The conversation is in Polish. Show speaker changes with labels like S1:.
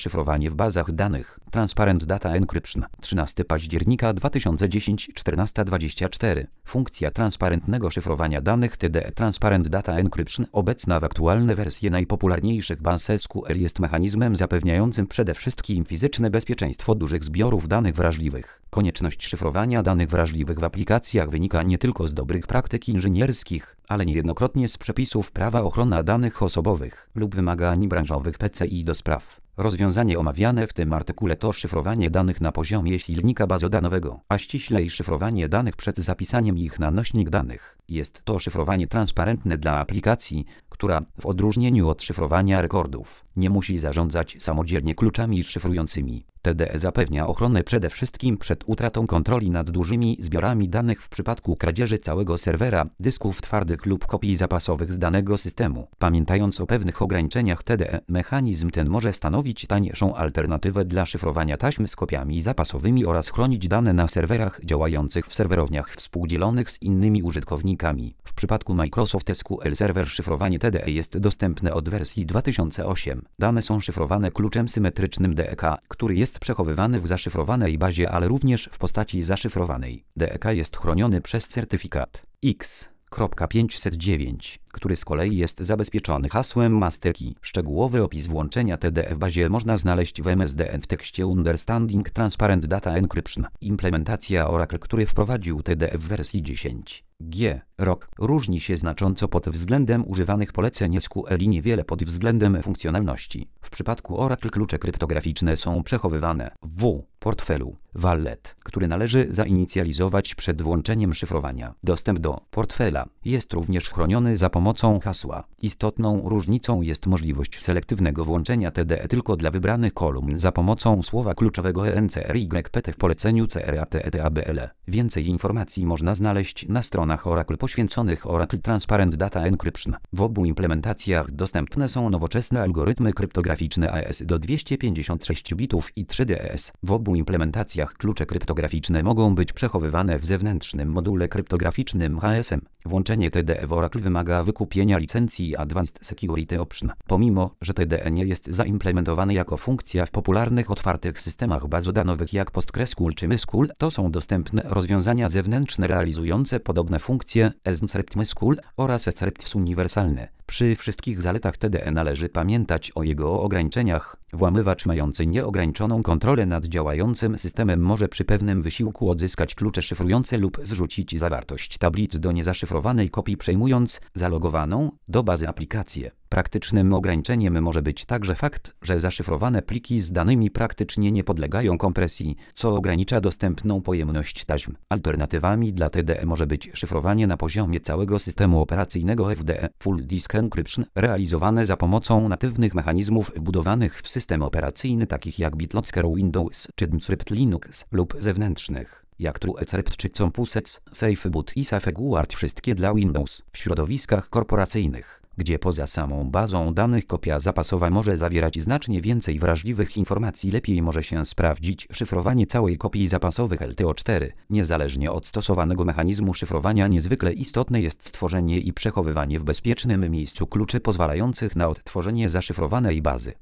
S1: Szyfrowanie w bazach danych. Transparent Data Encryption. 13 października 2010 14:24. Funkcja transparentnego szyfrowania danych TDE. Transparent Data Encryption, obecna w aktualne wersje najpopularniejszych baz SQL, jest mechanizmem zapewniającym przede wszystkim fizyczne bezpieczeństwo dużych zbiorów danych wrażliwych. Konieczność szyfrowania danych wrażliwych w aplikacjach wynika nie tylko z dobrych praktyk inżynierskich, ale niejednokrotnie z przepisów prawa ochrony danych osobowych lub wymagań branżowych PCI do spraw. Rozwiązanie omawiane w tym artykule to szyfrowanie danych na poziomie silnika bazodanowego, a ściślej szyfrowanie danych przed zapisaniem ich na nośnik danych. Jest to szyfrowanie transparentne dla aplikacji, która, w odróżnieniu od szyfrowania rekordów, nie musi zarządzać samodzielnie kluczami szyfrującymi. TDE zapewnia ochronę przede wszystkim przed utratą kontroli nad dużymi zbiorami danych w przypadku kradzieży całego serwera, dysków twardych lub kopii zapasowych z danego systemu. Pamiętając o pewnych ograniczeniach TDE, mechanizm ten może stanowić tańszą alternatywę dla szyfrowania taśm z kopiami zapasowymi oraz chronić dane na serwerach działających w serwerowniach współdzielonych z innymi użytkownikami. W przypadku Microsoft SQL Server szyfrowanie TDE jest dostępne od wersji 2008. Dane są szyfrowane kluczem symetrycznym DEK, który jest przechowywany w zaszyfrowanej bazie, ale również w postaci zaszyfrowanej. DEK jest chroniony przez certyfikat X.509, który z kolei jest zabezpieczony hasłem master key. Szczegółowy opis włączenia TDE w bazie można znaleźć w MSDN w tekście Understanding Transparent Data Encryption. Implementacja Oracle, który wprowadził TDE w wersji 10G rok, różni się znacząco pod względem używanych poleceń SQL i niewiele pod względem funkcjonalności. W przypadku Oracle klucze kryptograficzne są przechowywane w portfelu Wallet, który należy zainicjalizować przed włączeniem szyfrowania. Dostęp do portfela jest również chroniony za pomocą hasła. Istotną różnicą jest możliwość selektywnego włączenia TDE tylko dla wybranych kolumn za pomocą słowa kluczowego ENCRYPT w poleceniu CRATETABL. Więcej informacji można znaleźć na stronach Oracle poświęconych Oracle Transparent Data Encryption. W obu implementacjach dostępne są nowoczesne algorytmy kryptograficzne AES do 256 bitów i 3DS. W obu implementacjach klucze kryptograficzne mogą być przechowywane w zewnętrznym module kryptograficznym HSM. Włączenie TDE w Oracle wymaga wykupienia licencji Advanced Security Option. Pomimo, że TDE nie jest zaimplementowany jako funkcja w popularnych otwartych systemach bazodanowych jak PostgreSQL czy MySQL, to są dostępne rozwiązania zewnętrzne realizujące podobne funkcje EncryptMySQL oraz EncryptS uniwersalne. Przy wszystkich zaletach TDE należy pamiętać o jego ograniczeniach. Włamywacz mający nieograniczoną kontrolę nad działającym systemem może przy pewnym wysiłku odzyskać klucze szyfrujące lub zrzucić zawartość tablic do niezaszyfrowanej kopii, przejmując zalogowaną do bazy aplikację. Praktycznym ograniczeniem może być także fakt, że zaszyfrowane pliki z danymi praktycznie nie podlegają kompresji, co ogranicza dostępną pojemność taśm. Alternatywami dla TDE może być szyfrowanie na poziomie całego systemu operacyjnego FDE, Full Disk Encryption, realizowane za pomocą natywnych mechanizmów wbudowanych w system operacyjny takich jak BitLocker Windows czy Encrypt Linux lub zewnętrznych, jak TrueCrypt czy Computex, SafeBoot i SafeGuard, wszystkie dla Windows. W środowiskach korporacyjnych, gdzie poza samą bazą danych kopia zapasowa może zawierać znacznie więcej wrażliwych informacji, lepiej może się sprawdzić szyfrowanie całej kopii zapasowych LTO4. Niezależnie od stosowanego mechanizmu szyfrowania niezwykle istotne jest stworzenie i przechowywanie w bezpiecznym miejscu kluczy pozwalających na odtworzenie zaszyfrowanej bazy.